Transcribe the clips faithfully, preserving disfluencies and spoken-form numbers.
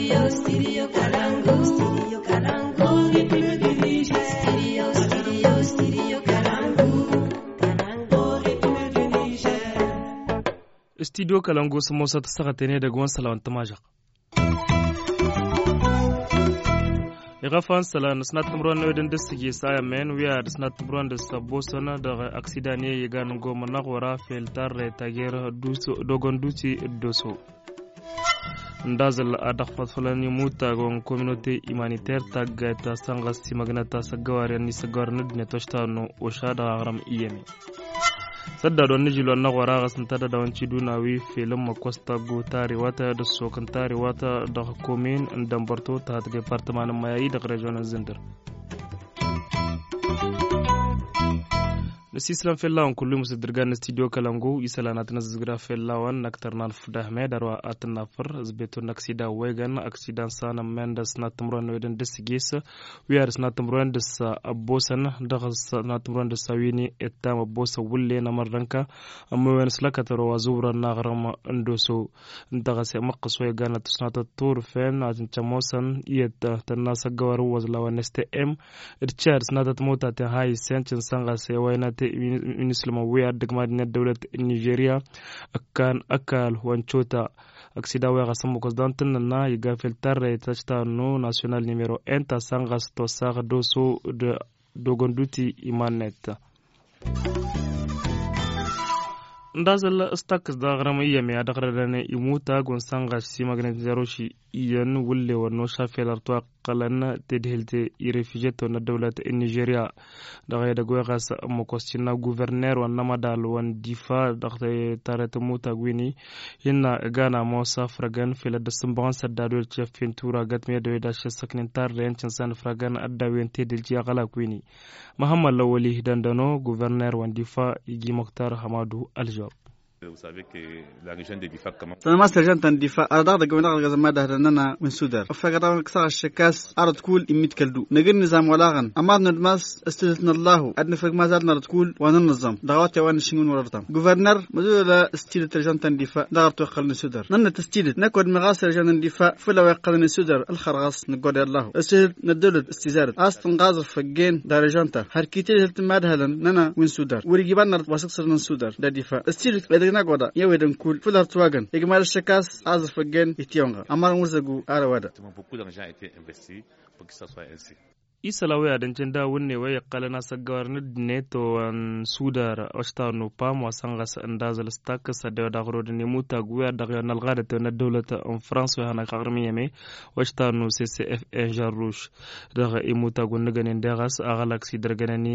Studio, studio Kalangu. Studio Kalangu. Studio, studio, studio Kalangu. Kalangu. Studio Kalangu sun motsa ta saka ne daga wani salawan ta majak. Iga fan sala na snat mron no den destige saya men we are snat mron de sabo sona da accident ne yiga ngo mana wara filtar tager duso dogon duci doso ndazal adak fatfalani muta gon communauté humanitaire tagata sanga simagnata sagawari ni sagawar nudne toshtano oshada haram iyemi sadda don nijilo na wara gasanta da dawanci dunawi filin makwasta go tare wata da sokan tare wata da komin dambarto ta ta departamentin mayayi da regional zindar da sislan fellawan kullum su dirga na studio kalango isala na tana zizgira fellawan naktar na alfuda ahmed arwa atin nafar zbeto naksida wegan aksidan sana mendas na tumron wedan desigesa wiyar na tumron da sa abosan da na tumron da sa wini etta mabosa wulle na marranka amma wen slakataro wazura na garama ndoso daga sai maqas wegan na tusnata tur fen atin chamosan iyetta tanasa gawaru wazlawa neste m richards na tatmota ta hay senchin sanga sai wayna Unislama wea degmadina dawlad Nigeria akan akal wanchota aksida wea gasamu kosdantin na yiga filtare tachta no national numero un ta sangas to sar doso de dogonduti imanet ndazal stak da grama yeme ya dagrada ne imuta gon sanga si magnet zeroshi iyan wulle wonno shafelar to qalan tedhelte i refugeto na dawlat Nigeria daga da goyas mo kostina gouverneur wan namadal wan difa daga tarat muta gwini hinna gana mo safragan fela da samban sadadol chef fintura gatme do da shasaknin tar rencin san fragan addawen tedel ji gala gwini muhammad lawali dandano gouverneur wan difa igi moktar hamadou aljo Vous savez que la région de Difa comment ça ما سرجان تندفا أرض دقونا غزة ما دهرنا من سودر فقط كسر الشكاس أرض كول إميت كلدو نجر نظام ولاغن أما ندمس استلتنا الله أدنى فوق ما زالنا أرض كول وننظم ضغط يوان شنون ورطم غوفرنر مزول استيل ترجان تندفا دغر توقلنا سودر نن تستيل نكود مغاس رجان تندفا فلا يقلنا سودر الخرغاس نقول الله استيل ندول استزارة أصلا غاز فجين درجانته هركيتي ما دهلن ننا وين سودر ورجيبان نرد واسق سرنا سودر ددفا استيل نقودا يودن كول فلر تواغن يجمال الشكاس عازف فجن يتيونغا أمر مرزقو أرودا. Beaucoup d'argent a été investi pour que ça soit ainsi. isalawe adancin da wunne waye kalana sagawar ne to an sudar osta no pam wasanga andazal stak sa da da gro ne muta guya da ga nalgada to na dawlata en France wa hana qarmi yame osta no C C F jarouche da ga imuta gunne ganen da gas a galaxy darganani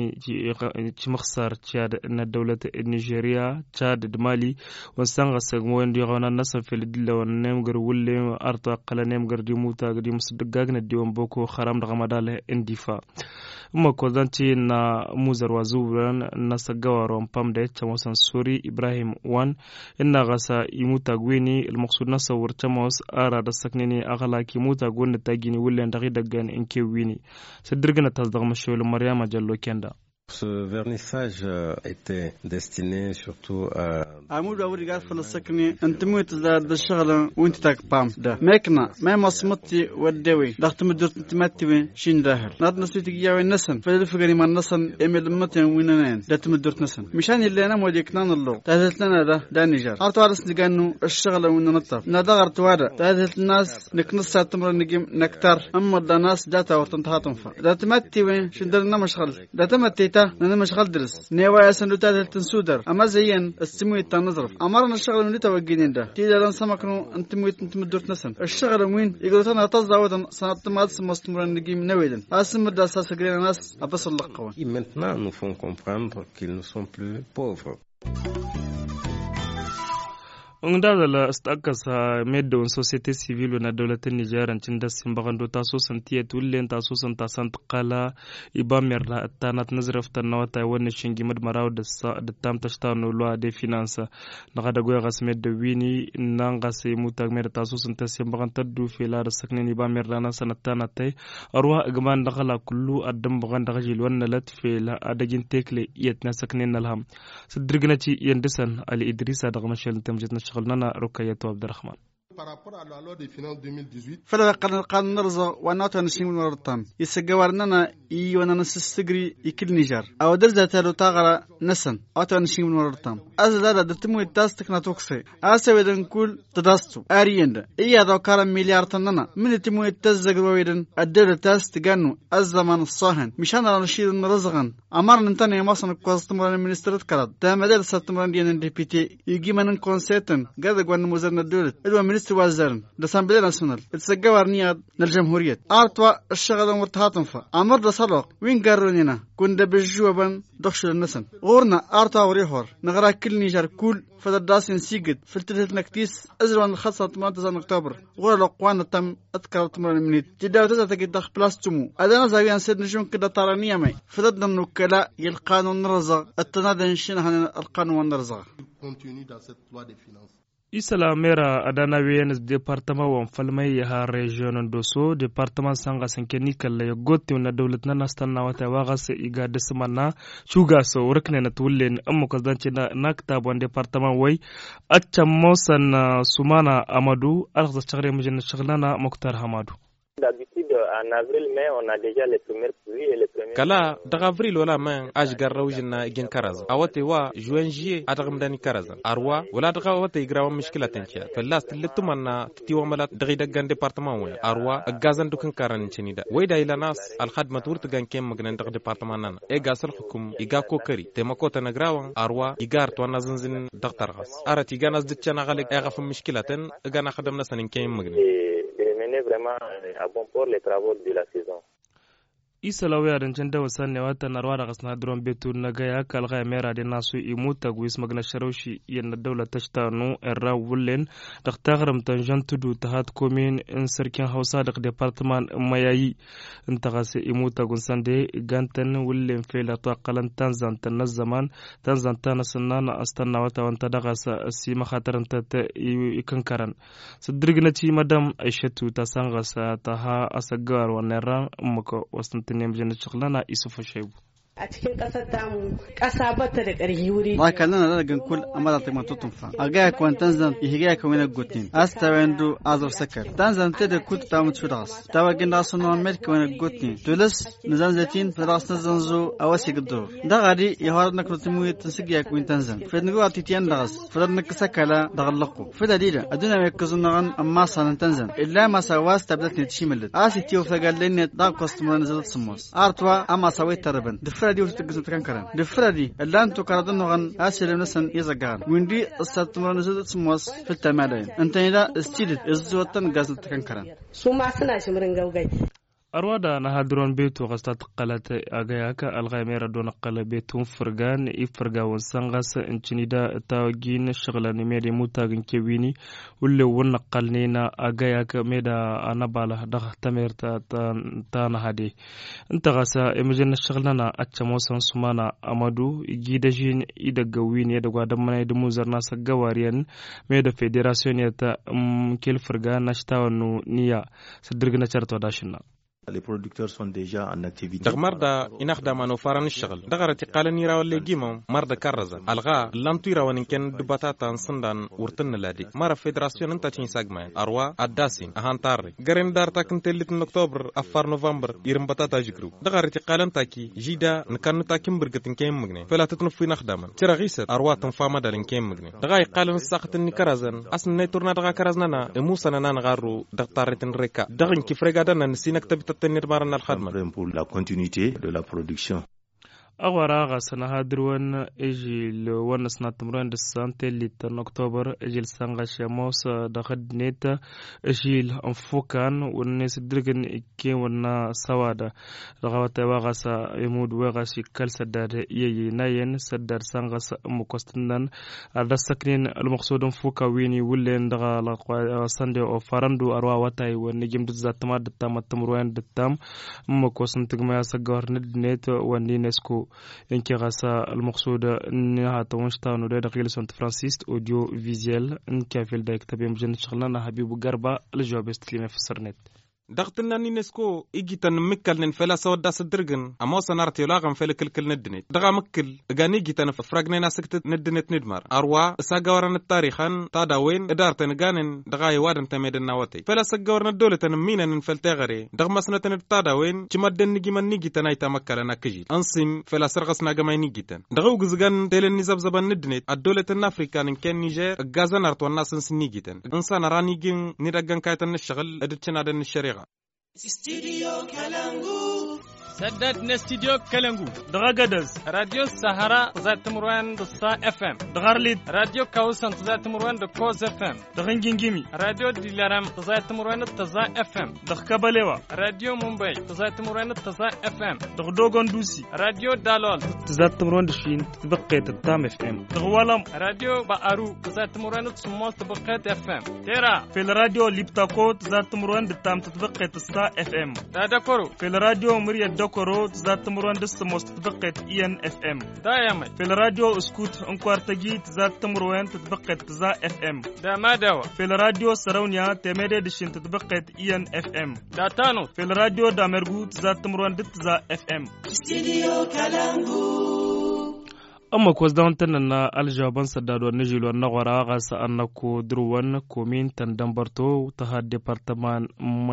ci makhsar chad na dawlata Nigeria chad da Mali wasanga sagmo ndi gona nasa fel dilla won nem gar wulle arta qala nem gar di muta di musdagna di won boko kharam da gamadale indi difa umma kozanti na muzar wazuran na sagawaron pamde chamosan suri Ibrahim wan inna gasa imuta gwini almaqsud nasawur chamos ara da saknini agala ki muta gonne tagini wulen dagi dagan inke wini sadirgana tasdag mashul Maryama Jallo kenda. Ce vernissage était destiné surtout à عمود أول قال فلسكني أنت موت زاد الشغلة وأنت تاك بام ده ماكنا ما مصمتي والدوي ضغط مدرت تمتي وين شين ظاهر ناد نسيت جاوي النسن فالفقري ما النسن إمل متين وينين ده تمدرت نسن مشان اللي أنا موديك نان الله تهدت لنا ده ده نجار عرض عرس نجانو الشغلة وين نطف نادغر توارد تهدت الناس نكنس ساعة تمر نجيم نكتر أما ده ناس جاتا ورتنتهاتهم فا ده تمتي وين شين درنا مشغل ده تمتي تا نحن مشغل درس نيوايا سندو تهدت تنسودر أما زين استموي نظرف أمرنا الشغل من توجينين ده تيجي لان سمكنو أنت مويت أنت مدرت نسن الشغل وين يقولون أنا تزاودا سنة ما تسمى نجيم نويدا أسمى ده أساس غير الناس أبصر لقوا. Maintenant nous font comprendre qu'ils ne sont plus pauvres. Ongdala stakasa medon société civile na dawlatin Niger ancin da simbagando taso santiye tullen taso santa sant qala iba merna tanat nazraf tanawata wani shingi mad maraw da da tam tashtano loi de finance na gada goya gasmed de wini nanga se mutag mer taso santa simbaganta du fela da sakne iba merna na sanatana tay arwa gman dakhala kullu adam baganda gajil wana lat fela adagin tekle yet na sakne nalham sidrigna ci yendesan ali idrisa da gamashal tamjit na شغلنا ركية عبد الرحمن Par rapport à la loi des finances deux mille dix-huit, فلا قرن قرن نرزق ونوت ونشين من ورطام يسجورنا إي وننسستجري يكل نيجر أو درجة تلو تغرى نسن أو تنشين من ورطام أزلا دتمو التاستك نتوكسي أسوي دنقول تداستو أريند إيه هذا كلام مليار تننا من تمو التزجر ويدن الدولة تاست جنو الزمان الصاهن مشان على نشيد الرزقن أمر نتني مصن كوستمر المنسترات كراد تام دل ستمر ديان الديبيتي يجي من كونسيتن قد قوان مزرنا الدولة الو منستر وزارن الأسامبلية ناسيونال التسجور نياد للجمهورية أرتوا الشغل مرتهاتن فا أمر دسالق وين قررنا كنا بالجوابن دخش النسن غورنا أرتوا وريحور نغرا كل نيجر كل فدراسين سيجد فلتلت نكتيس أزرون الخاصة تمانية أكتوبر غور الأقوان تم أذكر تمر منيت جدا تزاتك دخ بلاستمو أدانا زاويان سيد نجوم كده ترانية ماي فددنا النكلاء يلقانون نرزق التنادى نشينها القانون نرزق isala mera adana weyenes departement wan falmay ha region doso departement sanga sankeni kala gotti na dawlatna nastanna wata wagas iga desmanna shuga so rukne na tullen amma kazdanci na nakta bon departement way acca mosan sumana amadu alkhza chagre mujin shaglana muktar hamadu. D'habitude, en avril-mai, on a déjà les premières pluies et les premières... Kala, daga avril wala man aj garra wujina gen karazan. Awate wa juin juillet adagam dani karazan. Arwa wala daga awate igrawa mishkila tencha. Fellas tilitu manna titiwa malat dagi dagan departement wa. Arwa gazan dukan karan chinida. Wayda ila nas al khadmat wurtu gan kem magnan dag departement nana. E gasal hukum iga kokari. Temako tanagrawan arwa igar to nazanzin dag targas. Arat iganas ditchana galik e gafum mishkilaten gana khadamna sanin kem magnan. Vraiment à bon port les travaux de la saison. Isalawi adancan da wasan ne wata narwa da kasna dron betu na ga ya kalga mera da nasu imuta guis magna sharoshi yan dawla tashtanu erra wullen da tagram tanjan tudu tahat komin in sarkin Hausa da department mayayi in tagase imuta gunsande gantan wullen fela to qalan tanzan tan zaman tanzan tan sanana astanna wata wanta daga sa si makhataran ta ikankaran sadrigna ci madam Aishatu ta sanga sa ta ha asagar wannan ran mako wasan نمجن شغلنا يوسف الشيب a cikin ƙasar tamu ƙasa bata da ƙarfi wuri ma kana na daga kul amara ta matu tunfa aga kwan tanzan ihiga ka wani gutin asta wendu azor sakar tanzan te da kut ta mutu das ta wagin da sunu amerika wani gutin tulis nizan zatin fadras tanzanzo awasi gdo da gadi ya har na kutu mu tansigiya kun tanzan fadnu atitiyan das fadna kasakala da gallaqu fadalila aduna me kuzungan amma sanan tanzan illa ma sawas tabdat nitshimil asiti وفقال لين دا كاستمر نزلت سموس ارتوا اما سويت تربن دفرادي وتقسم تكنكرن دفرادي اللي انتو كردن غن اسل نسن يزغان ويندي استمر نزلت سموس في التمالين انت اذا استيدت ازوتن غازل تكنكرن سوما سنا شمرن غوغاي أرواد أنا هادرون بيتو غستات قلت أجاك الغامير دون قل بيتون فرجان إفرجا وسانغاس إنشنيدا تاجين الشغلة نميري متاجن كويني واللي ونقلنينا أجاك ميدا أنا باله دخ تمير تا تانا هادي أنت غسا إمجن الشغلنا أتشموسن سمانا أمادو جيدجين إيدا جويني إيدا قادمنا إيدا موزرنا سجواريان ميدا فيدراسيون يتا كل فرجان نشتاونو نيا صدرنا شرط وداشنا. Les producteurs sont déjà en activité. دغ مردا ينخدم انو فارن الشغل دغرتي قال نيرا ولا جيمو مردا كرزا الغا لانتيرا وان كان دباتاتا سندان ورتن لادي مره فيدراسيون انت تشين ساغما اروا اداسين اهانتار غرين دارتا كنتلت اكتوبر افار نوفمبر يرم باتاتا جكرو دغرتي قال انتاكي جيدا نكن تاكيم برغتن كيم مغني فلا تتنفي نخدم ترغيست اروا تنفاما دالن كيم مغني دغاي قال نساخت نكرزن اسن نيتورنا دغا كرزنا موسى نان غارو دغتارتن ريكا دغن كيفرغا دنا نسينك تبت pour la continuité de la production. أغوارا غاسنا هادروان إجيل ونس ناتمران دسانتي لتن أكتوبر إجيل سانغا شاموس دخد نيتا إجيل أنفوكان ونس درغن إكي ونا سوادا رغوات واغاسا يمود واغاسي كال سدار يي ناين سدار سانغا مكوستندان أدا سكنين المقصود أنفوكا ويني ولين دغا لقوا ساندي أو فارندو أروا واتاي ونجم دزاتما دتام التمروان دتام مكوستنتغما ساقور ندنيت واني نسكو إنك غاسا المقصود إنها تونشتانو دا دقيل سنت فرانسيس أوديو فيزيال إنك في الدايك تبي مجند شغلنا حبيب قربا الجواب استلمه في السرنت دغتنا نينسكو إجيتن مكل نفلا سودا صدرجن أما سنارتي لاغم فل كل كل ندنت دغا مكل إجاني جيتن ففرجنا سكت ندنت ندمر أروا ساجورن التاريخان تادا وين إدارتن جانن دغا يوادن تميد النواتي فلا ساجورن الدولة مين نفلتغري دغ مسنة تادا وين جمدن نجي من نجي تنايتا مكلنا كجيت أنسم فلا سرقس ناجماي نجيتن دغو جزجن تيلن نزب زبان ندنت الدولة الأفريقية كان نيجر غازن أرتو الناس نسنيجيتن إنسان راني جن نرجع كايتن الشغل أدتشنا دن الشريعة. استديو كالانغو سدد نستديو كالانغو دغاغدز راديو السهرة ذات مروان دصا اف ام دغارليد راديو كاوسن ذات مروان دكوز اف ام دغنجينجيمي راديو ديلارام ذات مروان تزا اف ام دغكاباليوا راديو مومباي ذات مروان تزا اف ام دغدوغون دوسي راديو دالول ذات مروان دشين تبقيت التام اف ام دغوالم راديو بارو ذات مروان تسموس تبقيت اف ام تيرا في الراديو ليبتاكو ذات مروان التام تبقيت السا اف ام دادكورو في الراديو مريا دوكورو ذات مروان دستموس تبقيت اي ان اف ام دايما في الراديو اسكوت انكوارتجي ذات مروان تبقيت ذا اف ام دا ما دوا في الراديو سراونيا تميدي دشين تبقيت اي ان اف ام داتانو في الراديو دامرغو ذات مروان دت ذا اف ام استديو كالانغو أما كوز داون تننا الجوابان سدادو نجيلو النغورا غاس أنكو دروان كومين تندمبرتو تها ديبارتمان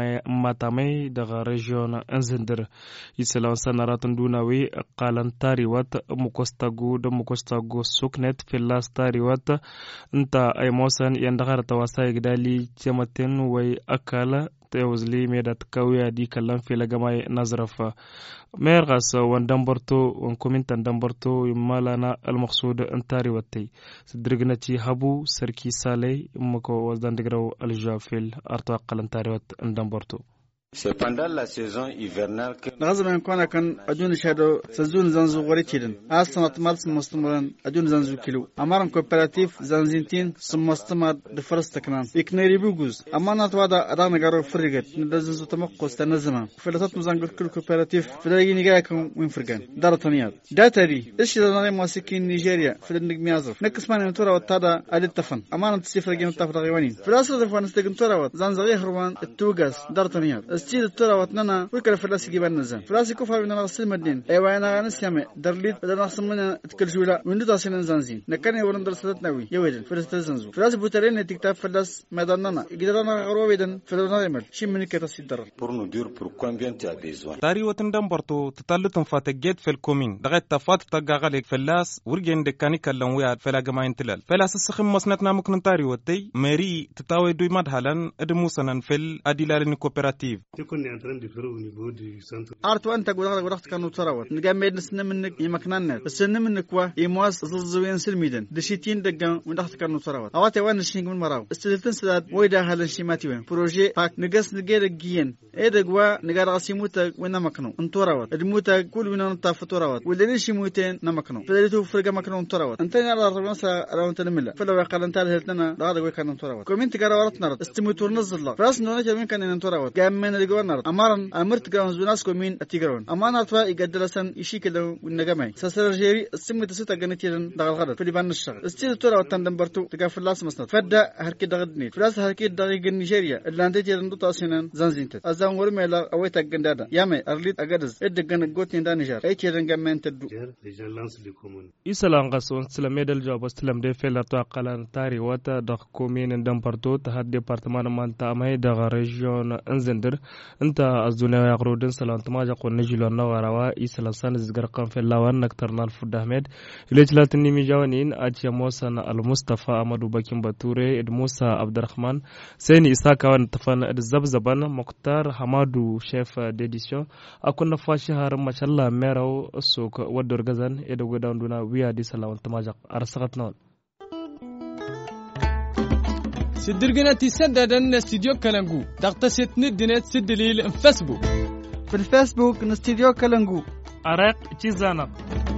ماتامي دغا ريجيون انزندر يسلان سنراتن دوناوي قالن تاريوات مكوستاغو دو مكوستاغو سوكنت في اللاس تاريوات انتا اي موسان يندغار تواسايق دالي جمتين وي أكالا تيوزلي ميدات كاويا دي كلام في لغماي نظرف ميرغاس واندمبرتو وانكومين تندمبرتو يمالانا المقصود انتاري واتي سدرغنتي هابو سركي سالي مكو وزدان دغرو الجافيل ارتو اقل انتاري وات اندمبرتو C'est pendant la saison hivernale que نغزم ان كنا كان ادون شادو سزون زنزو غوريتيدن اصلا مال سمستمرن ادون زنزو كيلو امارن كوبراتيف زنزينتين سمستمر دفرست كنان يكنيري بوغوز امانا توادا ادان غارو فريغت ندزنزو تمقوس تنزما فلتات مزانغل كل كوبراتيف فدايغي نيغاكم وين فرغان دارتنيات داتري ايش داني ماسكين نيجيريا فدنك ميازف نكسمان انتورا وتادا ادتفن امانا تصفر جيم تفرغيوانين فلاسو دفان استغنتورا زنزغي هروان التوغاس دارتنيات استيد التورا وتننا وكل فلاسي جيبان نزام فلاسي كوفا بينا نغسل مدين ايوا انا نسيامي درليد بدنا نخصمنا تكل جولا وندو تاسين زنزين نكاني ورن درستات ناوي يويدن فلست زنزو فلاسي بوترين تكتاب فلاس ميداننا يقدرنا غرو بيدن فلنا يمل شي من كتاسي در pour nous dire pour combien tu as besoin. تاري وتندمبرتو تطلتن فاتجيت في الكومين دغت تفات تغاغلك فلاس ورجن دكاني كلن ويا فلا جماعين تلال فلاس السخم مسنتنا ممكن تاري وتي ميري تتاوي دوي مدهلن ادموسنن فيل اديلارن كوبراتيف ارتو انت غدا غدا كانو تراوت نغامد نسن منك يمكننا السن منك وا يمواس ززوين سلميدن دشيتين دغان وندخت كانو تراوت اواتي وان شينغ من مراو استلتن سداد ويدا هالن شيماتي وين بروجي باك نغس نغير جين ايدغوا نغار سيموتا وين مكنو انتوراوت ادموتا كل وين انت فتوراوت ولدي شيموتين نمكنو فدلتو فرغا مكنو انتوراوت انت نرا ربنسا راونت نملا فلو قالن تال هلتنا دغ وي كانو انتوراوت كومنت غراورت نرد استموتور نزل راس نونه جمين كان انتوراوت جامن دغ أمارن أمرت جاونز بناسكو مين أتيجرون أمانة توا يقدرسن يشيكلون والنجمة سسر جيري السمة تسوت جنتيرن دغل غرد في لبنان الشغل استيل تورا وتندمبرتو تقف اللاس مسند فدا هركي دغدني فلاس هركي دغي نيجيريا اللي تيرن دو تاسينن زنزينت أزام ورميلا أويت جندادا يامي أرليت أجدز إد جن جوتين دانيجر أي تيرن جمن تدو إسلام قصون سلام يدل جواب سلام ده فيلا تو أقلان تاري واتا دغ كومين دمبرتو تهد ديبارتمان مانتا أمهي دغ ريجيون انزندر انت أزدنا يقرودن سلام تماجا قو نجيلو النواروا إسلام سانز غرقان في اللوان نكترنا الفود أحمد إليجلات النمي جوانين أجيا موسى المصطفى أمدو باكين باتوري إد موسى عبد الرحمن سيني إساكا وانتفان إد زبزبان مختار حمادو شيف ديديسيون أكون نفاشي هارم ما شاء الله ميراو السوق ودور غزان إد وغدان دونا ويا دي سلام تماجا أرسغتنا سدرجنا تسددن استديو كلانجو دقتست ندنت سدليل فيسبوك في الفيسبوك نستديو كلانجو أرق تيزانا